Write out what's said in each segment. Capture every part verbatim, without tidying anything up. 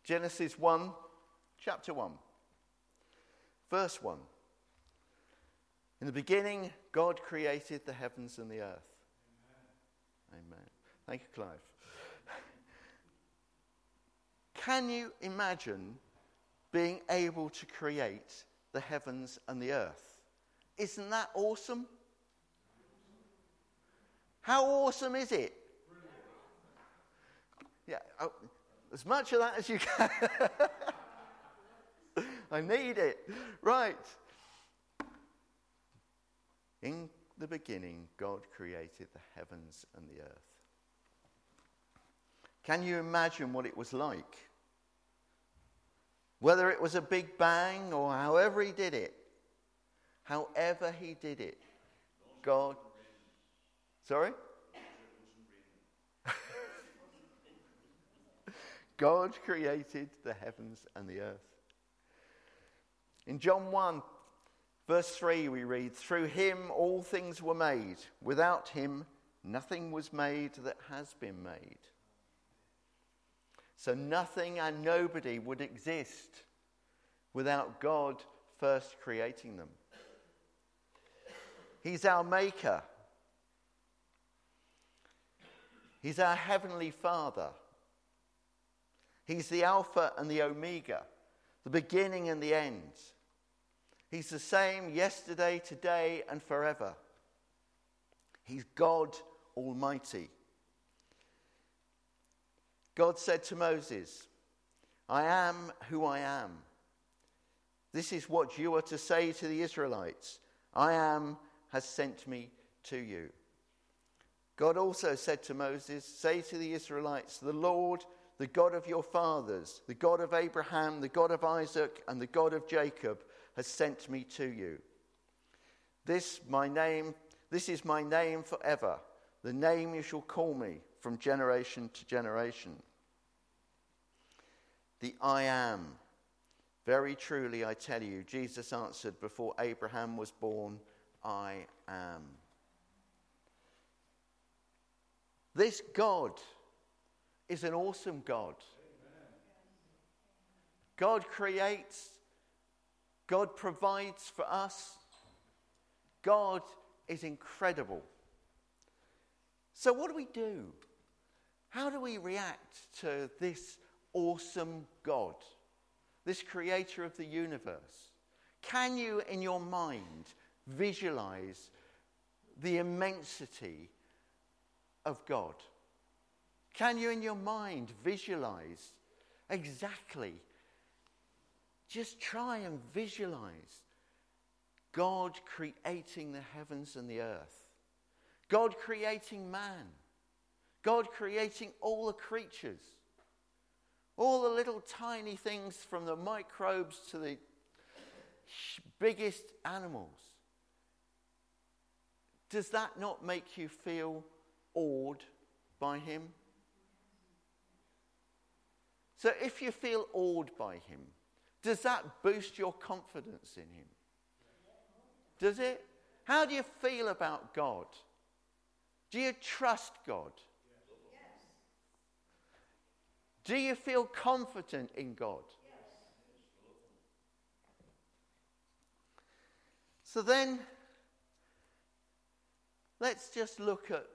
Genesis one, chapter one, verse one. In the beginning, God created the heavens and the earth. Amen. Amen. Thank you, Clive. Can you imagine being able to create the heavens and the earth? Isn't that awesome? How awesome is it? Yeah, oh, as much of that as you can. I need it. Right. In the beginning, God created the heavens and the earth. Can you imagine what it was like? Whether it was a big bang or however he did it. However he did it. God. Sorry? God created the heavens and the earth. In John one, verse three, we read, "Through him all things were made. Without him nothing was made that has been made." So nothing and nobody would exist without God first creating them. He's our maker. He's our heavenly Father. He's the Alpha and the Omega, the beginning and the end. He's the same yesterday, today, and forever. He's God Almighty. God said to Moses, "I am who I am. This is what you are to say to the Israelites. I am has sent me to you." God also said to Moses, "Say to the Israelites, the Lord, the God of your fathers, the God of Abraham, the God of Isaac, and the God of Jacob, has sent me to you. This my name, this is my name forever, the name you shall call me from generation to generation. The I am. Very truly I tell you," Jesus answered, "before Abraham was born, I am." This God is an awesome God. Amen. God creates. God provides for us. God is incredible. So what do we do? How do we react to this awesome God, this creator of the universe? Can you, in your mind, visualize the immensity of God? Can you, in your mind, visualize exactly, just try and visualize God creating the heavens and the earth, God creating man, God creating all the creatures, all the little tiny things from the microbes to the biggest animals. Does that not make you feel awed by him? So if you feel awed by him, does that boost your confidence in him? Does it? How do you feel about God? Do you trust God? Yes. Do you feel confident in God? Yes. So then, let's just look at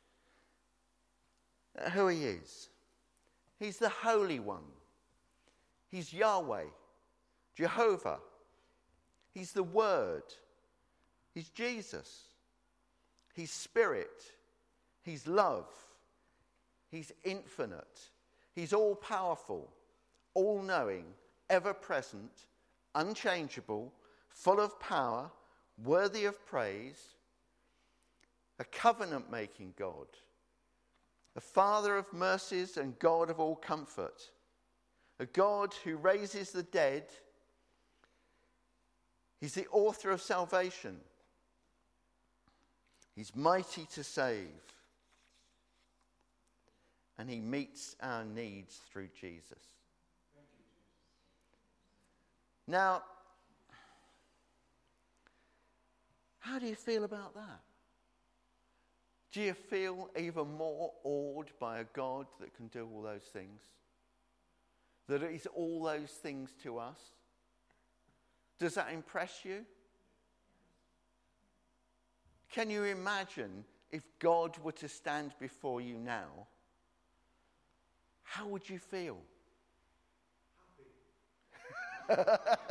who he is. He's the Holy One. He's Yahweh, Jehovah. He's the Word. He's Jesus. He's Spirit. He's love. He's infinite. He's all-powerful, all-knowing, ever-present, unchangeable, full of power, worthy of praise, a covenant-making God, a Father of mercies and God of all comfort, a God who raises the dead. He's the author of salvation. He's mighty to save. And he meets our needs through Jesus. Now, how do you feel about that? Do you feel even more awed by a God that can do all those things? that it is all those things to us? Does that impress you? Can you imagine if God were to stand before you now? How would you feel? Happy.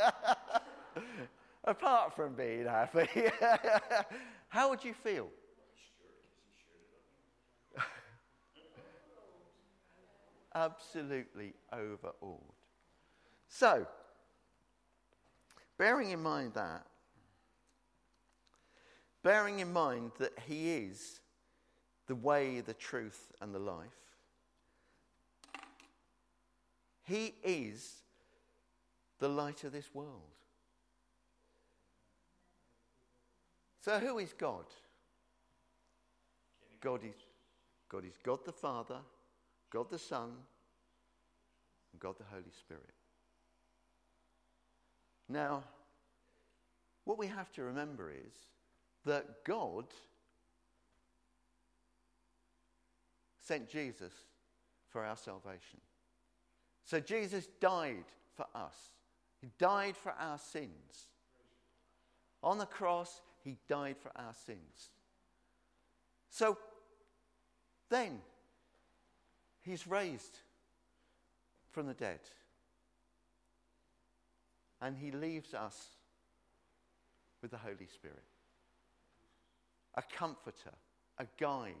Apart from being happy, how would you feel? Absolutely overawed. So, bearing in mind that, bearing in mind that he is the way, the truth, and the life, he is the light of this world. So who is God? God is, God is God the Father, God the Son, and God the Holy Spirit. Now, what we have to remember is that God sent Jesus for our salvation. So Jesus died for us. He died for our sins. On the cross, he died for our sins. So then, he's raised from the dead. And he leaves us with the Holy Spirit. A comforter, a guide.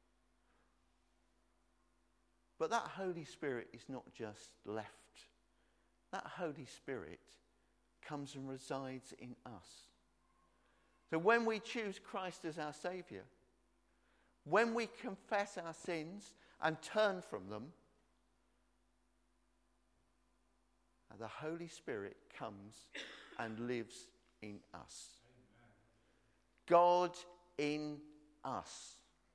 But that Holy Spirit is not just left. That Holy Spirit comes and resides in us. So when we choose Christ as our Saviour, when we confess our sins and turn from them, the Holy Spirit comes and lives in us. God in us.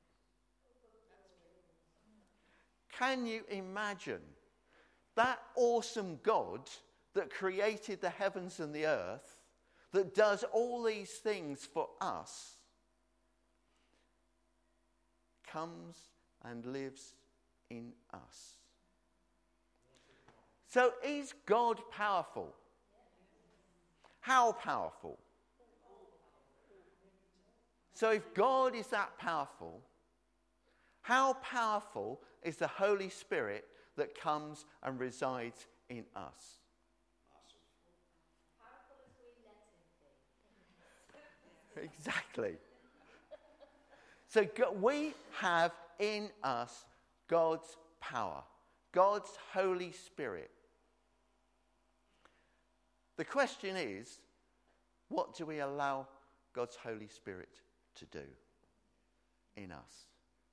Can you imagine that awesome God that created the heavens and the earth, that does all these things for us, comes and lives in us? So is God powerful? How powerful? So if God is that powerful, how powerful is the Holy Spirit that comes and resides in us? Powerful as we let him be. Exactly. So God, we have in us God's power, God's Holy Spirit. The question is, what do we allow God's Holy Spirit to do in us?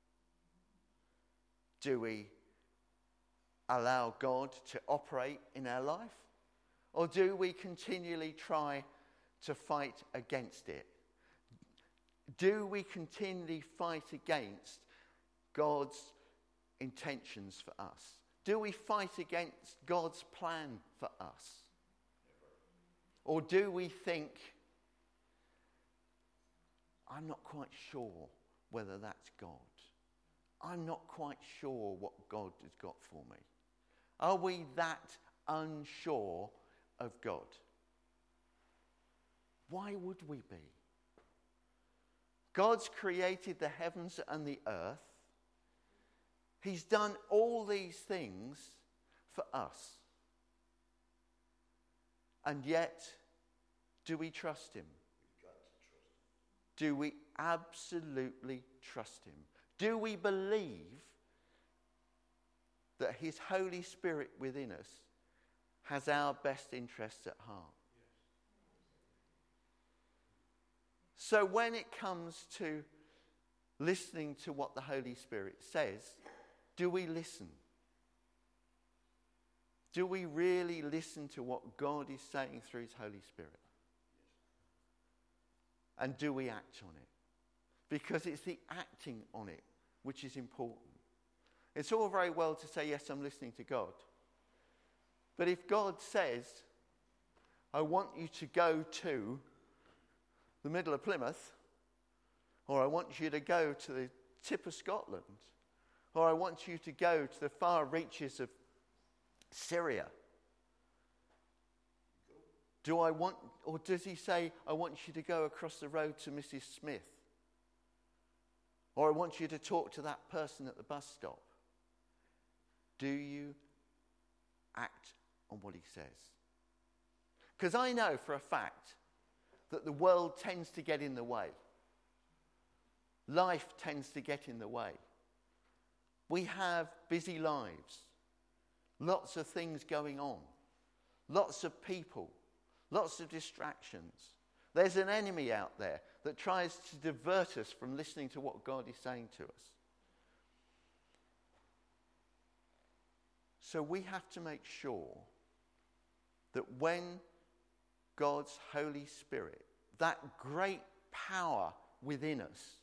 Do we allow God to operate in our life? Or do we continually try to fight against it? Do we continually fight against God's intentions for us? Do we fight against God's plan for us? Or do we think, I'm not quite sure whether that's God. I'm not quite sure what God has got for me. Are we that unsure of God? Why would we be? God's created the heavens and the earth. He's done all these things for us. And yet, do we trust him? We've got to trust him. Do we absolutely trust him? Do we believe that his Holy Spirit within us has our best interests at heart? Yes. So when it comes to listening to what the Holy Spirit says, do we listen? Do we really listen to what God is saying through his Holy Spirit? And do we act on it? Because it's the acting on it which is important. It's all very well to say, yes, I'm listening to God. But if God says, I want you to go to the middle of Plymouth, or I want you to go to the tip of Scotland, or I want you to go to the far reaches of Syria? Do I want, or does he say, I want you to go across the road to Missus Smith? Or I want you to talk to that person at the bus stop? Do you act on what he says? Because I know for a fact that the world tends to get in the way. Life tends to get in the way. We have busy lives, lots of things going on, lots of people, lots of distractions. There's an enemy out there that tries to divert us from listening to what God is saying to us. So we have to make sure that when God's Holy Spirit, that great power within us,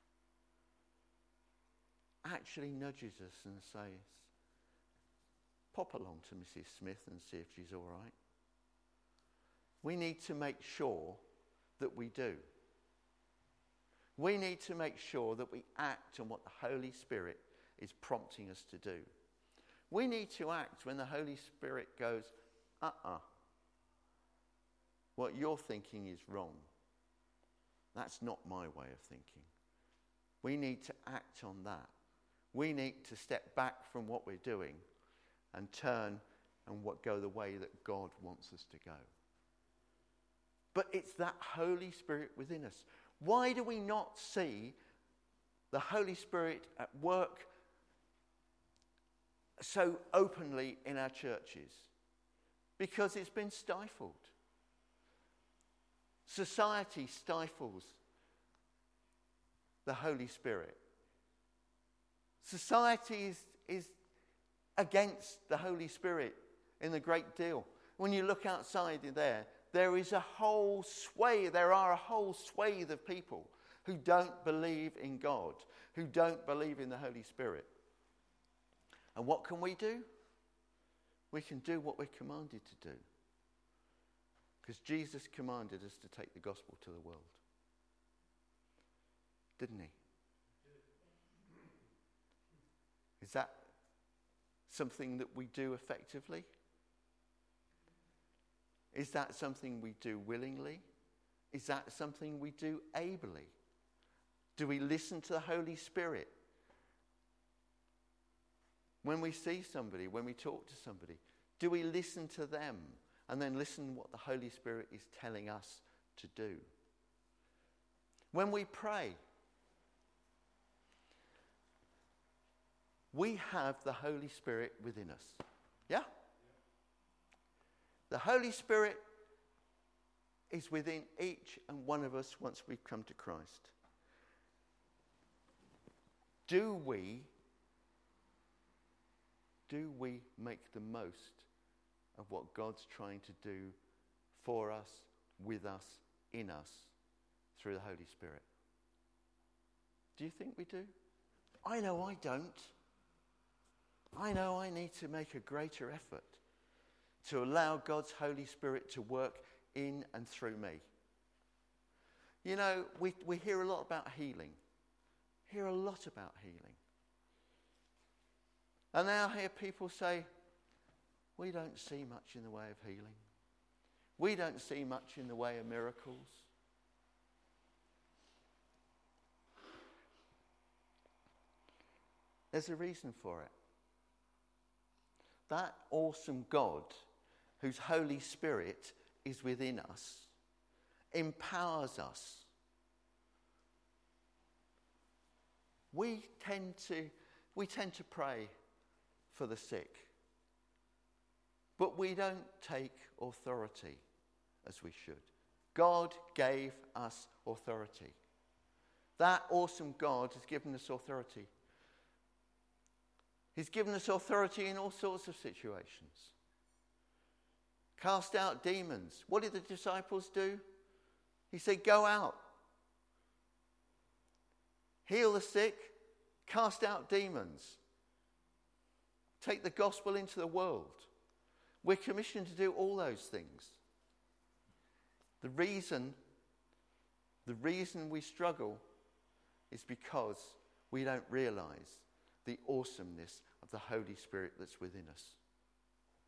actually nudges us and says, pop along to Missus Smith and see if she's all right. We need to make sure that we do. We need to make sure that we act on what the Holy Spirit is prompting us to do. We need to act when the Holy Spirit goes, uh-uh, what you're thinking is wrong. That's not my way of thinking. We need to act on that. We need to step back from what we're doing and turn and what go the way that God wants us to go. But it's that Holy Spirit within us. Why do we not see the Holy Spirit at work so openly in our churches? Because it's been stifled. Society stifles the Holy Spirit. Society is, is against the Holy Spirit in a great deal. When you look outside there, there is a whole swathe, there are a whole swathe of people who don't believe in God, who don't believe in the Holy Spirit. And what can we do? We can do what we're commanded to do. Because Jesus commanded us to take the gospel to the world. Didn't he? Is that something that we do effectively? Is that something we do willingly? Is that something we do ably? Do we listen to the Holy Spirit? When we see somebody, when we talk to somebody, do we listen to them and then listen what the Holy Spirit is telling us to do? When we pray, we have the Holy Spirit within us. Yeah? The Holy Spirit is within each and one of us once we come to Christ. Do we, do we make the most of what God's trying to do for us, with us, in us, through the Holy Spirit? Do you think we do? I know I don't. I know I need to make a greater effort to allow God's Holy Spirit to work in and through me. You know, we, we hear a lot about healing. Hear a lot about healing. And now I hear people say, we don't see much in the way of healing. We don't see much in the way of miracles. There's a reason for it. That awesome God, whose Holy Spirit is within us, empowers us. We tend to, we tend to pray for the sick, but we don't take authority as we should. God gave us authority. That awesome God has given us authority. He's given us authority in all sorts of situations. Cast out demons. What did the disciples do? He said, go out. Heal the sick. Cast out demons. Take the gospel into the world. We're commissioned to do all those things. The reason, the reason we struggle is because we don't realize the awesomeness of the Holy Spirit that's within us.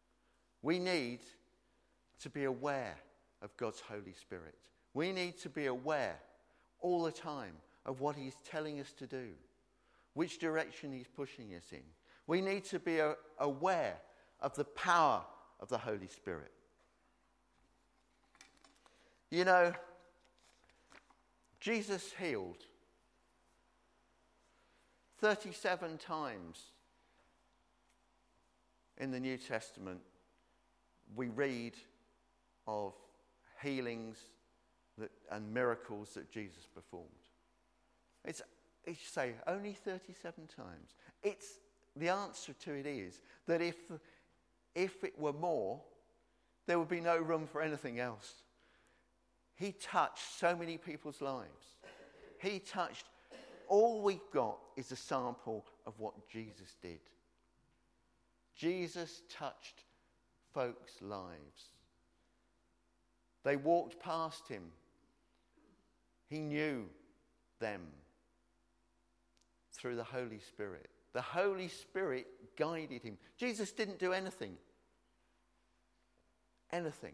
We need to be aware of God's Holy Spirit. We need to be aware all the time of what he's telling us to do, which direction he's pushing us in. We need to be a- aware of the power of the Holy Spirit. You know, Jesus healed thirty-seven times in the New Testament. We read of healings that, and miracles that Jesus performed. It's, it's say only thirty-seven times. It's the answer to it is that if if it were more, there would be no room for anything else. He touched so many people's lives. He touched. All we've got is a sample of what Jesus did. Jesus touched folks' lives. They walked past him. He knew them through the Holy Spirit. The Holy Spirit guided him. Jesus didn't do anything. Anything.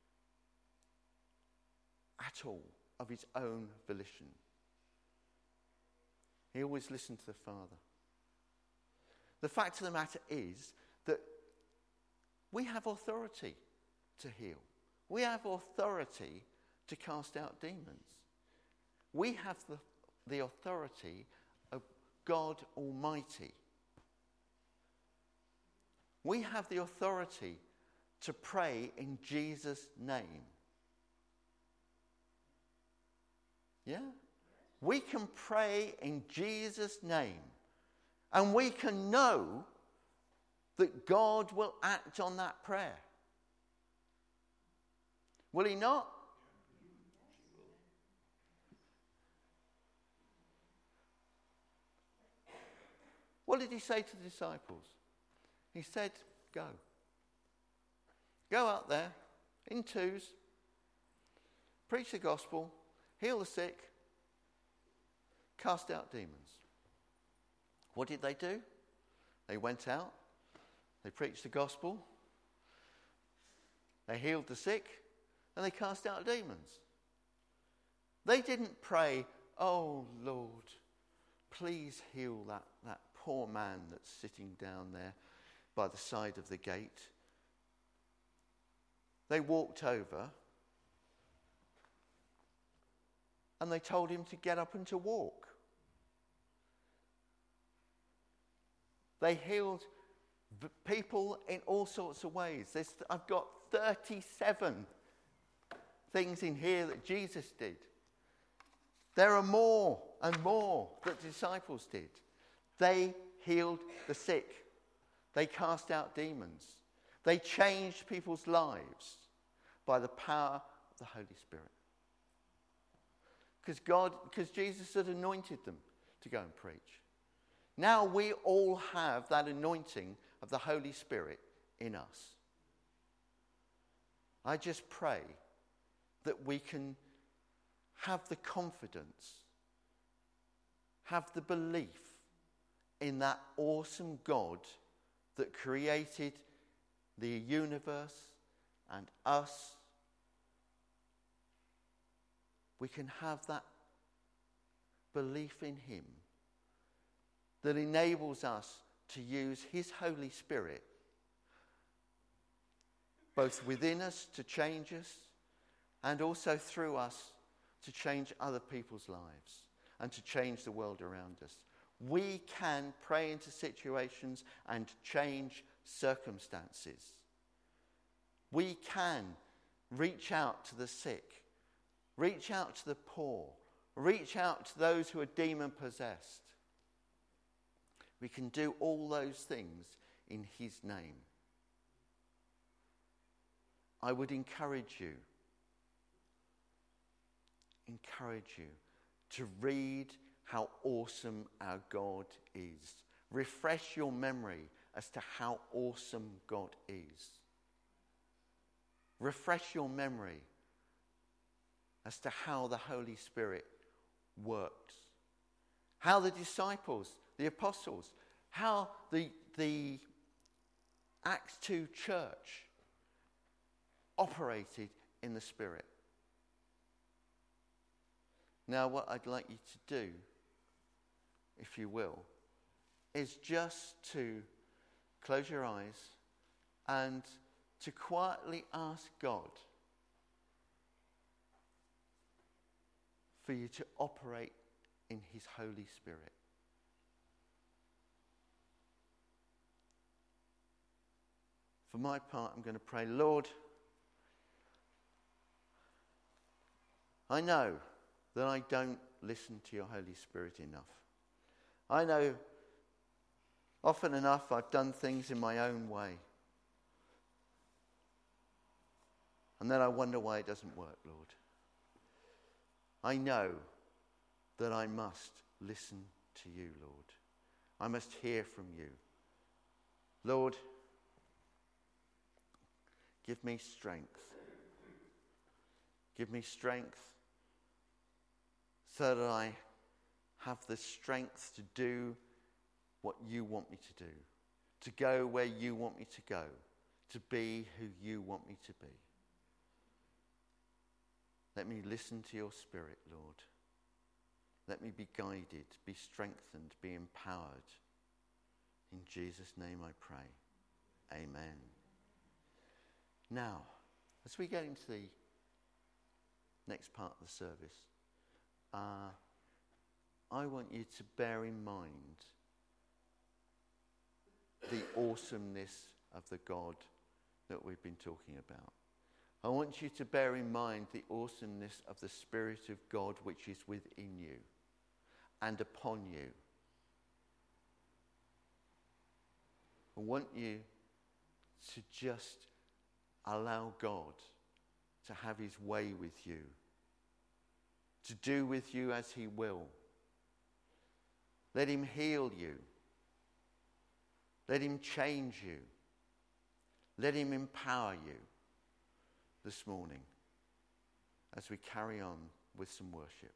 At all of his own volition. He always listened to the Father. The fact of the matter is that we have authority to heal. We have authority to cast out demons. We have the, the authority of God Almighty. We have the authority to pray in Jesus' name. Yeah? We can pray in Jesus' name. And we can know that God will act on that prayer. Will he not? What did he say to the disciples? He said, go. Go out there in twos. Preach the gospel. Heal the sick. Cast out demons. What did they do? They went out. They preached the gospel. They healed the sick. And they cast out demons. They didn't pray, oh Lord, please heal that, that poor man that's sitting down there by the side of the gate. They walked over and they told him to get up and to walk. They healed people in all sorts of ways. There's, I've got thirty-seven things in here that Jesus did. There are more and more that disciples did. They healed the sick. They cast out demons. They changed people's lives by the power of the Holy Spirit. Because God, because Jesus had anointed them to go and preach. Now we all have that anointing of the Holy Spirit in us. I just pray that we can have the confidence, have the belief in that awesome God that created the universe and us. We can have that belief in him that enables us to use his Holy Spirit both within us to change us and also through us to change other people's lives and to change the world around us. We can pray into situations and change circumstances. We can reach out to the sick, reach out to the poor, reach out to those who are demon-possessed. We can do all those things in his name. I would encourage you, encourage you to read how awesome our God is. Refresh your memory as to how awesome God is. Refresh your memory as to how the Holy Spirit works. How the disciples, the apostles, how the, the Acts two church operated in the Spirit. Now, what I'd like you to do, if you will, is just to close your eyes and to quietly ask God for you to operate in his Holy Spirit. For my part, I'm going to pray, Lord, I know that I don't listen to your Holy Spirit enough. I know often enough I've done things in my own way. And then I wonder why it doesn't work, Lord. I know that I must listen to you, Lord. I must hear from you. Lord, give me strength. Give me strength so that I have the strength to do what you want me to do, to go where you want me to go, to be who you want me to be. Let me listen to your Spirit, Lord. Let me be guided, be strengthened, be empowered. In Jesus' name I pray. Amen. Now, as we get into the next part of the service, uh, I want you to bear in mind the awesomeness of the God that we've been talking about. I want you to bear in mind the awesomeness of the Spirit of God which is within you and upon you. I want you to just allow God to have his way with you, to do with you as he will. Let him heal you. Let him change you. Let him empower you this morning as we carry on with some worship.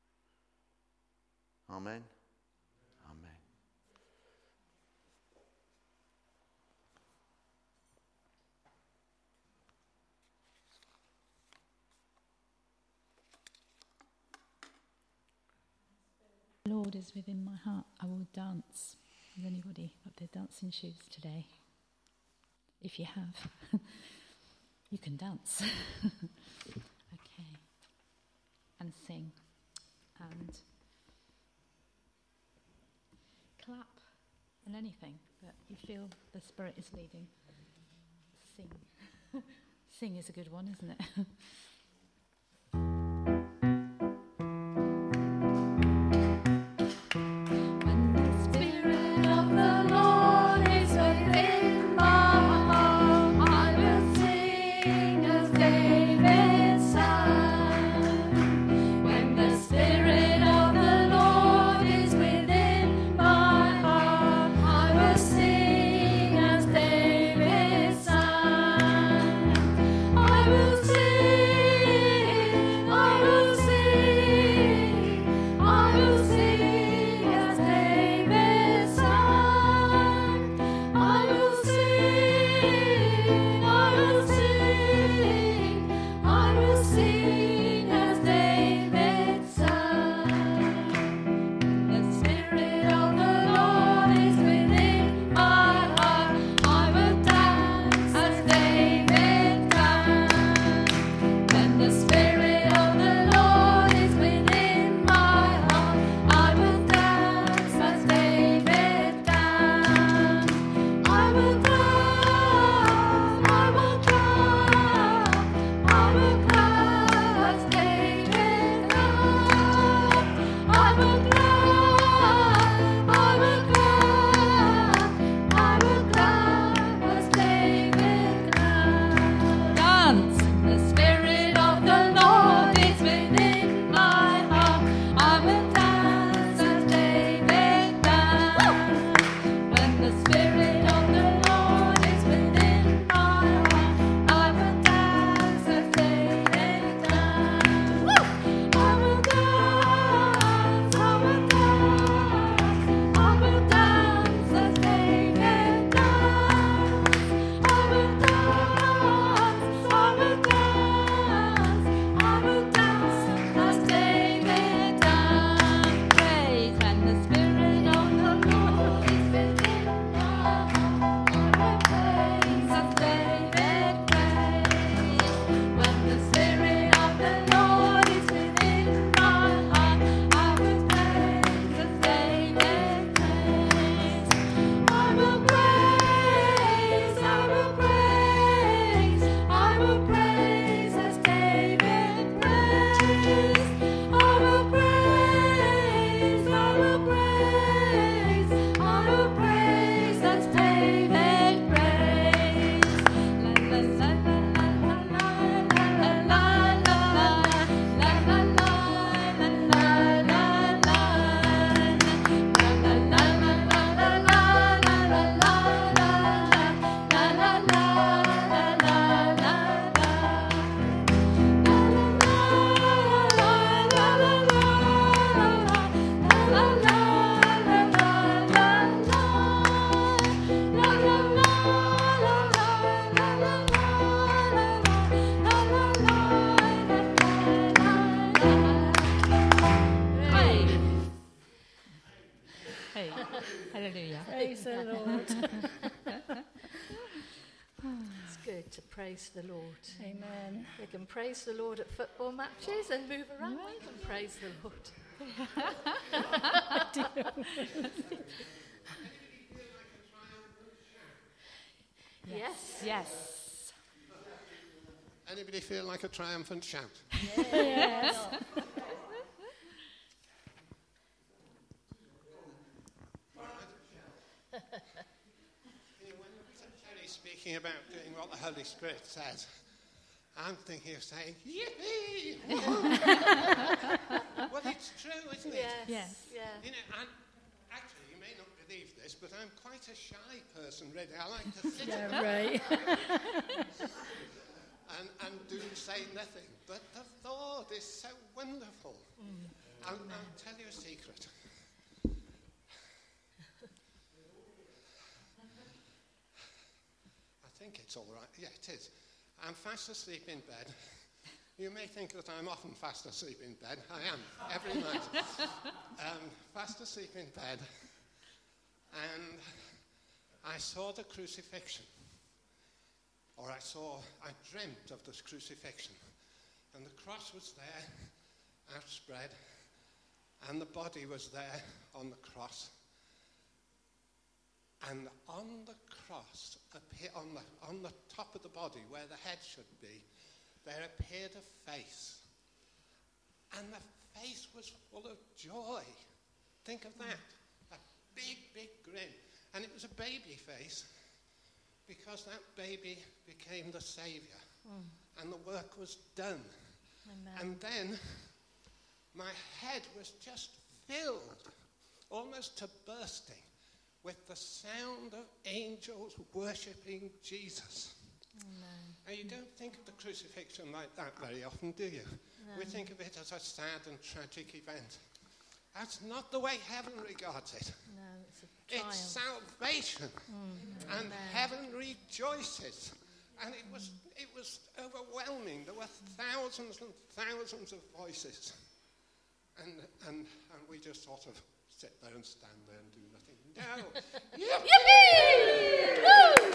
Amen. Amen. The Lord is within my heart. I will dance. Has anybody got their dancing shoes today? If you have, you can dance. Okay. And sing. And clap. And anything that you feel the Spirit is leading. Sing. Sing is a good one, isn't it? I will Hallelujah. Praise the Lord. It's good to praise the Lord. Amen. We can praise the Lord at football matches and move around. We can praise the Lord. Yes. Yes. Anybody feel like a triumphant shout? Yes. Terry's speaking about doing what the Holy Spirit says. I'm thinking of saying, yippee! Well, it's true, isn't it? Yes. Yes. Yeah. You know, and actually, you may not believe this, but I'm quite a shy person, really. I like to sit Yeah, down right. and, and do say nothing. But the Lord is so wonderful. Mm. I'll, I'll tell you a secret. I think it's all right. Yeah, it is. I'm fast asleep in bed. You may think that I'm often fast asleep in bed. I am, every night. Um, fast asleep in bed. And I saw the crucifixion. Or I saw, I dreamt of this crucifixion. And the cross was there, outspread. And the body was there on the cross. And on the cross, on the, on the top of the body, where the head should be, there appeared a face. And the face was full of joy. Think of that. A big, big grin. And it was a baby face, because that baby became the Saviour. Mm. And the work was done. Amen. And then my head was just filled, almost to bursting, with the sound of angels worshipping Jesus. Amen. Now, you don't think of the crucifixion like that very often, do you? No. We think of it as a sad and tragic event. That's not the way heaven regards it. No, it's a triumph. It's salvation. Mm. And Amen. Heaven rejoices. And it was, it was overwhelming. There were thousands and thousands of voices. And, and, and we just sort of sit there and stand there and do nothing. No. Yippee! Woo!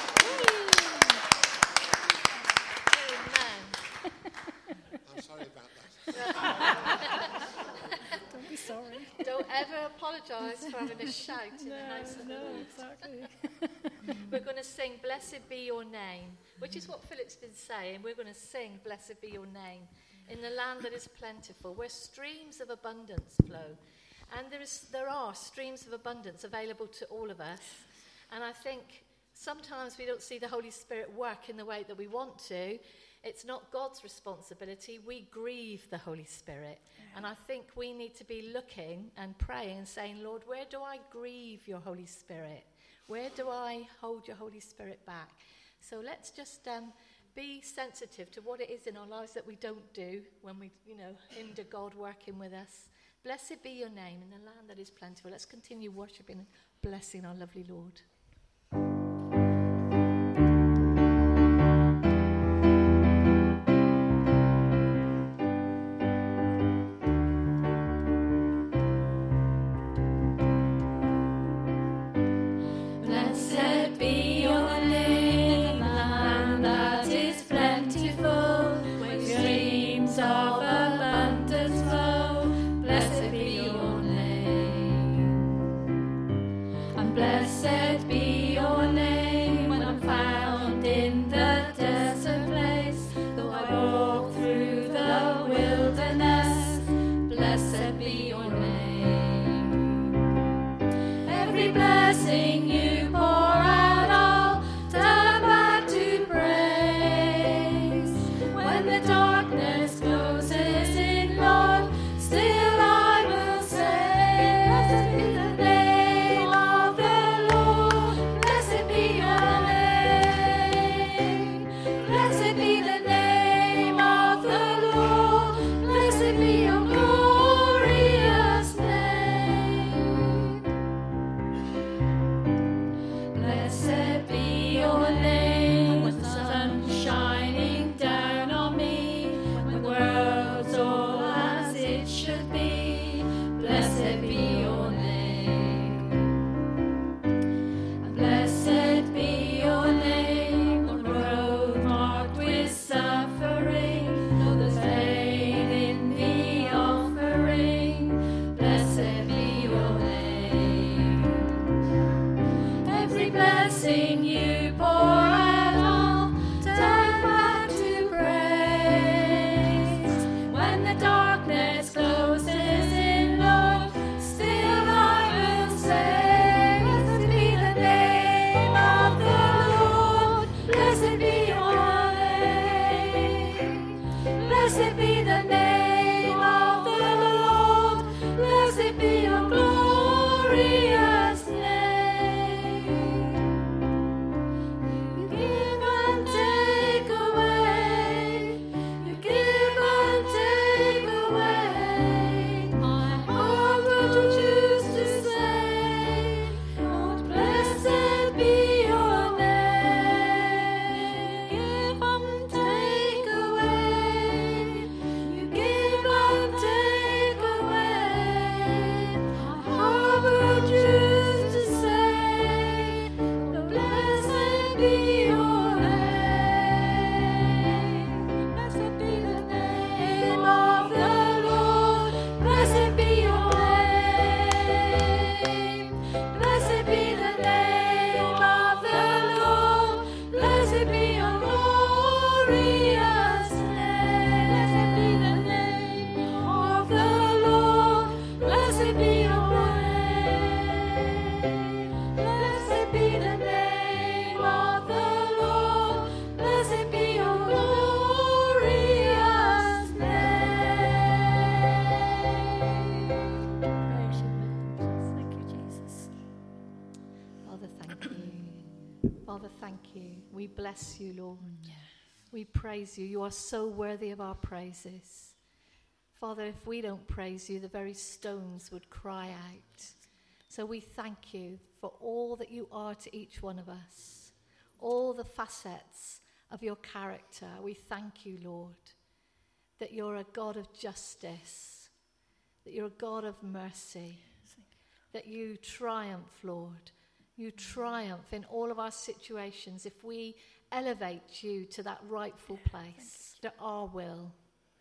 Amen. I'm sorry about that. Don't be sorry. Don't ever apologise for having a shout in no, the house of no, the Lord. exactly. We're going to sing Blessed Be Your Name, which is what Philip's been saying. We're going to sing Blessed Be Your Name in the land that is plentiful, where streams of abundance flow. And there is, there are streams of abundance available to all of us. And I think sometimes we don't see the Holy Spirit work in the way that we want to. It's not God's responsibility. We grieve the Holy Spirit. Yeah. And I think we need to be looking and praying and saying, Lord, where do I grieve your Holy Spirit? Where do I hold your Holy Spirit back? So let's just um, be sensitive to what it is in our lives that we don't do when we, you know, hinder God working with us. Blessed be your name in the land that is plentiful. Let's continue worshiping and blessing our lovely Lord. Blessed be Blessed be the name of the Lord. Blessed be your glorious name. You give and take away. You give and take away. My heart would choose to say, Lord, blessed be your name. Give and take away. You give and take away. My heart would choose to say, Lord, blessed be your name. Blessed be the name of the Lord. Blessed be your name. Blessed be the name of the Lord. Blessed be your glorious name. Blessed be the name of the Lord. Blessed be your name. Blessed be the name of the Lord. Blessed be your glorious name. Praise you, Lord. Thank you, Jesus. Father, thank you. Father, thank you. We bless you, Lord. We praise you. You are so worthy of our praises. Father, if we don't praise you, the very stones would cry out. So we thank you for all that you are to each one of us, all the facets of your character. We thank you, Lord, that you're a God of justice, that you're a God of mercy, that you triumph, Lord. You triumph in all of our situations if we elevate you to that rightful place, to our will.